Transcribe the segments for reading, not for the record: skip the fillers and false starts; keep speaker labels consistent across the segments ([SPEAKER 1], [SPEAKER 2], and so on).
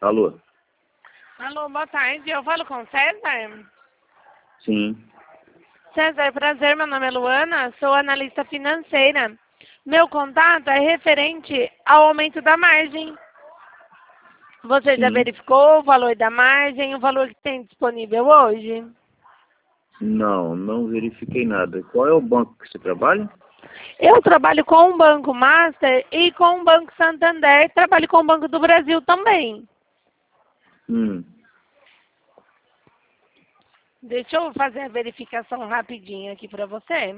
[SPEAKER 1] Alô?
[SPEAKER 2] Alô, boa tarde. Eu falo com César?
[SPEAKER 1] Sim.
[SPEAKER 2] César, prazer. Meu nome é Luana, sou analista financeira. Meu contato é referente ao aumento da margem. Você já
[SPEAKER 1] Sim.
[SPEAKER 2] verificou o valor da margem, o valor que tem disponível hoje?
[SPEAKER 1] Não verifiquei nada. Qual é o banco que você trabalha?
[SPEAKER 2] Eu trabalho com o Banco Master e com o Banco Santander. Trabalho com o Banco do Brasil também. Deixa eu fazer a verificação rapidinho aqui para você.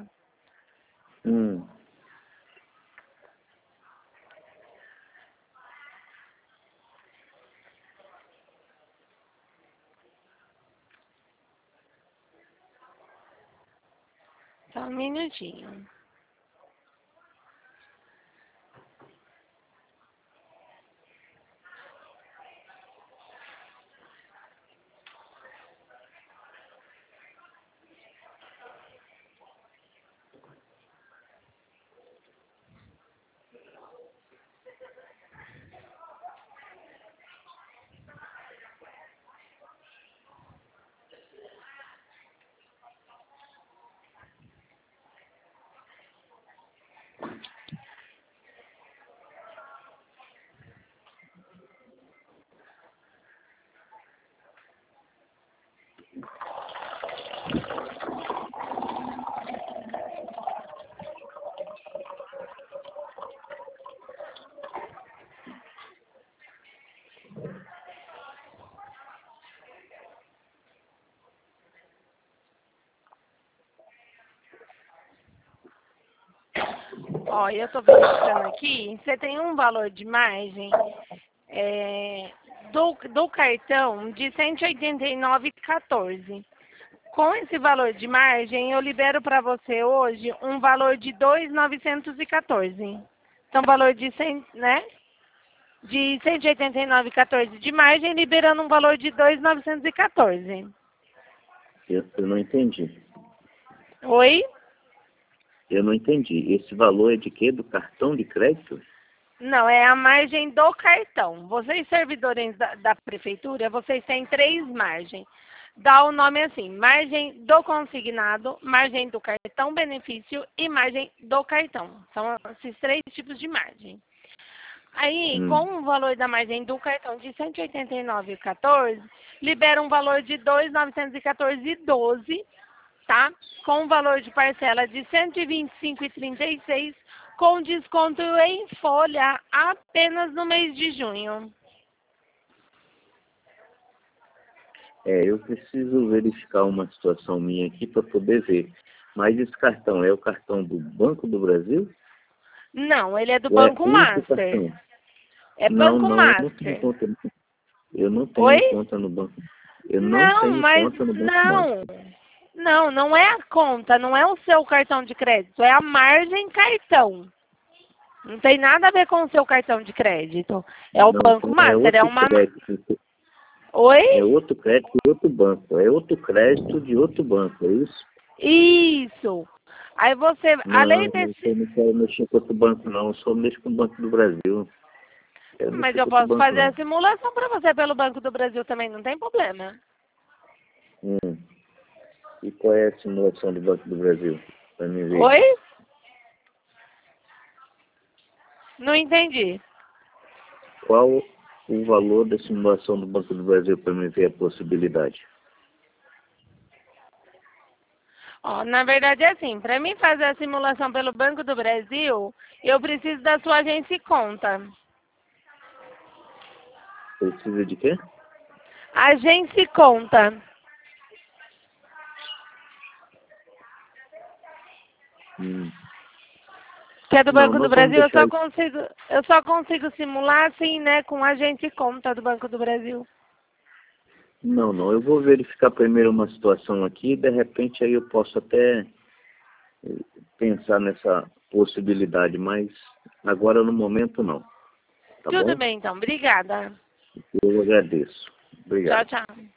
[SPEAKER 2] Só um minutinho. Ó, eu estou verificando aqui, você tem um valor de margem do cartão de 189,14. Com esse valor de margem, eu libero para você hoje um valor de 2.914. Então, valor de 100, né? De 189,14 de margem, liberando um valor de 2.914.
[SPEAKER 1] Eu não entendi.
[SPEAKER 2] Oi?
[SPEAKER 1] Eu não entendi. Esse valor é de quê? Do cartão de crédito?
[SPEAKER 2] Não, é a margem do cartão. Vocês, servidores da prefeitura, vocês têm 3 margens. Dá o nome assim, margem do consignado, margem do cartão benefício e margem do cartão. São esses 3 tipos de margem. Aí, com o valor da margem do cartão de 189,14, libera um valor de 2.914,12, tá? Com um valor de parcela de 125,36, com desconto em folha apenas no mês de junho.
[SPEAKER 1] Eu preciso verificar uma situação minha aqui para poder ver. Mas esse cartão é o cartão do Banco do Brasil?
[SPEAKER 2] Não, ele é do
[SPEAKER 1] Ou é
[SPEAKER 2] Banco
[SPEAKER 1] outro
[SPEAKER 2] Master.
[SPEAKER 1] cartão?
[SPEAKER 2] É
[SPEAKER 1] Não,
[SPEAKER 2] Banco
[SPEAKER 1] eu não tenho
[SPEAKER 2] Master.
[SPEAKER 1] conta. Eu não
[SPEAKER 2] Oi?
[SPEAKER 1] tenho conta no banco. Eu não
[SPEAKER 2] Não,
[SPEAKER 1] tenho
[SPEAKER 2] mas
[SPEAKER 1] conta no Banco
[SPEAKER 2] não.
[SPEAKER 1] Master.
[SPEAKER 2] Não é a conta, não é o seu cartão de crédito, é a margem cartão. Não tem nada a ver com o seu cartão de crédito. É o
[SPEAKER 1] Não,
[SPEAKER 2] Banco
[SPEAKER 1] então é
[SPEAKER 2] Master, é
[SPEAKER 1] outro
[SPEAKER 2] uma...
[SPEAKER 1] crédito.
[SPEAKER 2] Oi?
[SPEAKER 1] É outro crédito de outro banco. É outro crédito de outro banco, é isso?
[SPEAKER 2] Isso. Aí você, além
[SPEAKER 1] Não,
[SPEAKER 2] desse...
[SPEAKER 1] eu não quero mexer com outro banco, não. Eu só mexo com o Banco do Brasil. Quero
[SPEAKER 2] Mas
[SPEAKER 1] mexer
[SPEAKER 2] eu
[SPEAKER 1] com outro
[SPEAKER 2] posso
[SPEAKER 1] banco,
[SPEAKER 2] fazer a
[SPEAKER 1] não.
[SPEAKER 2] simulação para você pelo Banco do Brasil também, não tem problema.
[SPEAKER 1] E qual é a simulação do Banco do Brasil? Para me ver.
[SPEAKER 2] Oi? Não entendi.
[SPEAKER 1] Qual o valor da simulação do Banco do Brasil para me ver a possibilidade?
[SPEAKER 2] Ó, na verdade é assim, para mim fazer a simulação pelo Banco do Brasil, eu preciso da sua agência e conta.
[SPEAKER 1] Precisa de quê?
[SPEAKER 2] Agência e conta. Que é do
[SPEAKER 1] Não,
[SPEAKER 2] Banco do
[SPEAKER 1] nós vamos
[SPEAKER 2] Brasil,
[SPEAKER 1] deixar.
[SPEAKER 2] eu só consigo simular assim, né, com agência e conta do Banco do Brasil.
[SPEAKER 1] Não. Eu vou verificar primeiro uma situação aqui. De repente aí eu posso até pensar nessa possibilidade, mas agora no momento não. Tá
[SPEAKER 2] Tudo
[SPEAKER 1] bom?
[SPEAKER 2] bem, então. Obrigada.
[SPEAKER 1] Eu agradeço.
[SPEAKER 2] Tchau,
[SPEAKER 1] Obrigado.
[SPEAKER 2] tchau.